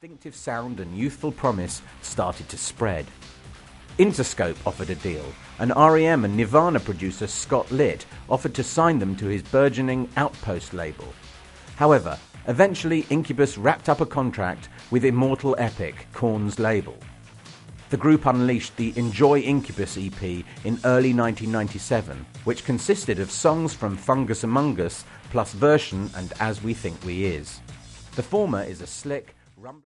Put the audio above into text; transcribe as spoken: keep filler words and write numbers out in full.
distinctive sound and youthful promise started to spread. Interscope offered a deal, and R E M and Nirvana producer Scott Litt offered to sign them to his burgeoning Outpost label. However, eventually Incubus wrapped up a contract with Immortal Epic, Korn's label. The group unleashed the Enjoy Incubus E P in early nineteen ninety-seven, which consisted of songs from Fungus Among Us plus Version and As We Think We Is. The former is a slick, rum-